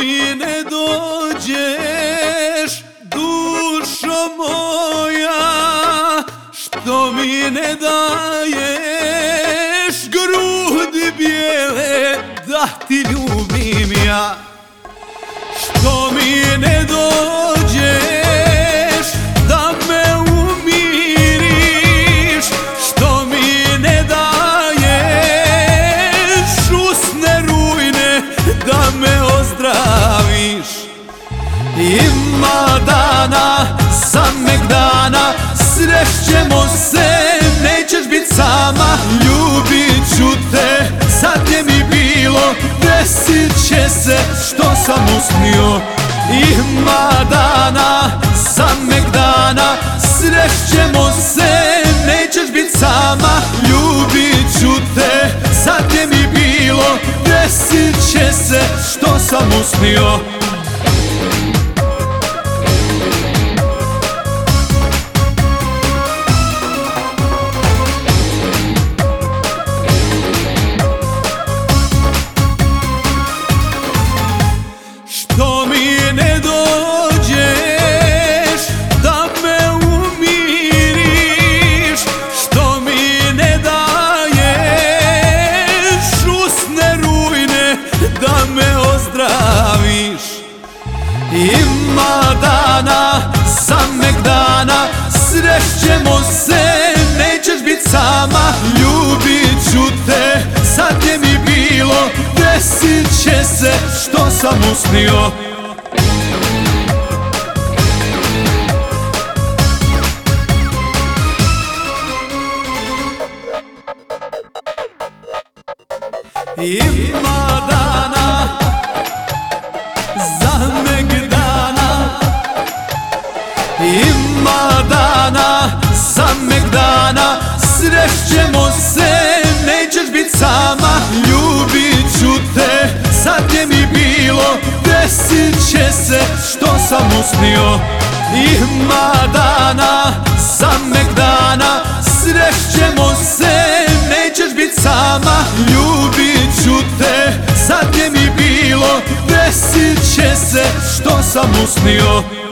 mi ne dođeš, dušo moja, što mi ne daješ grudi bijele da ti ljubim ja. Što mi ne dođeš da me umiriš, što mi ne daješ usne rujne da me ozdraviš. Ima dana, sameg dana, srećemo se, nećeš bit sama, ljubit ću te, sad je mi bilo, desit će se što sam usnio. Ima dana, sameg dana, srećemo se, nećeš bit sama, ljubit ću te, sad je mi bilo, desit će se što sam usnio. Što mi ne dođeš da me umiriš, što mi ne daješ usne rujne da me ozdraviš. Ima dana, sameg dana, srećemo se, nećeš bit sama, ljubit ću te, sad je mi bilo, desit će se što sam usnio. Ima dana, sameg dana, ima dana, sameg dana, srećemo se, nećeš bit sama, ljubit ću te, sad je mi bilo, desit će se što sam usnio. Ima dana, sameg dana, srećemo se, nećeš bit sama, ljubit ću te, sad je mi bilo, desit će se što sam usnio.